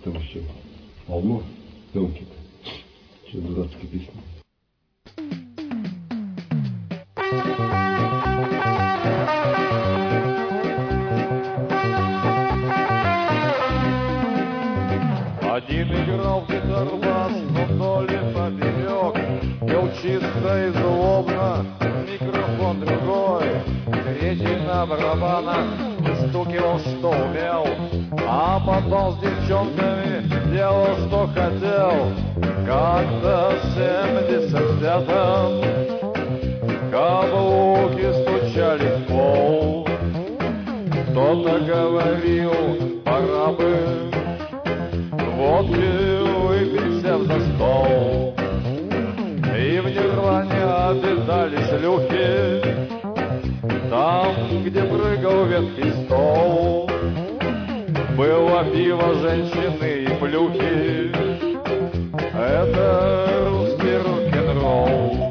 Там еще полно тонких, еще дурацкие песни. Один играл в гитару бас, но вдоль поперек, пел чисто и злобно, микрофон другой. Третий на барабанах стукивал, что умел, а потом с девчонками делал, что хотел. Как-то в 75-м каблуки стучали в пол. Кто-то говорил, пора бы водки выпить, сев за стол. И в нирване обитали шлюхи, там, где прыгал ветхий стол. Было пиво, женщины и плюхи, это русский рок-н-ролл.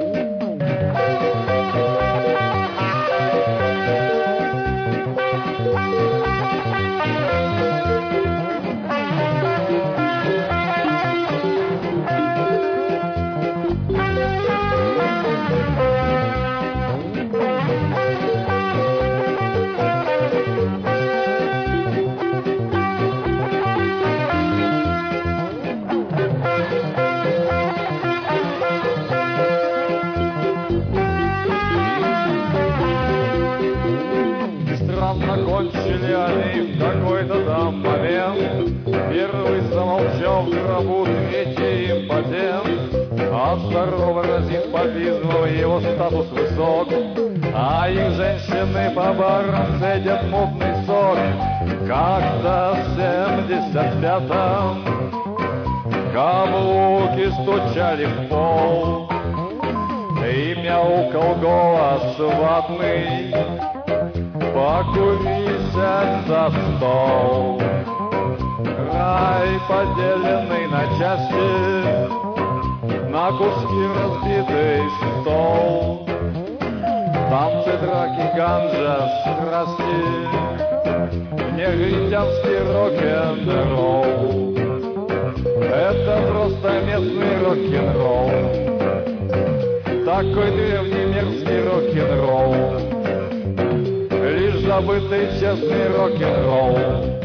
Кончили они в какой-то там момент. Первый замолчал в гробу, третий импотент. От второго разит попизмом, его статус высок, а их женщины по барам цедят мутный сок. Как-то в 75-м каблуки стучали в пол, и мяукал голос ватный: покури, сядь за стол. Рай, поделенный на части, на куски разбитый стол. Танцы, драки, ганджа, страсти, негритянский рок-н-ролл. Это просто местный рок-н-ролл, такой древний мерзкий рок-н-ролл, лишь забытый честный рок-н-ролл.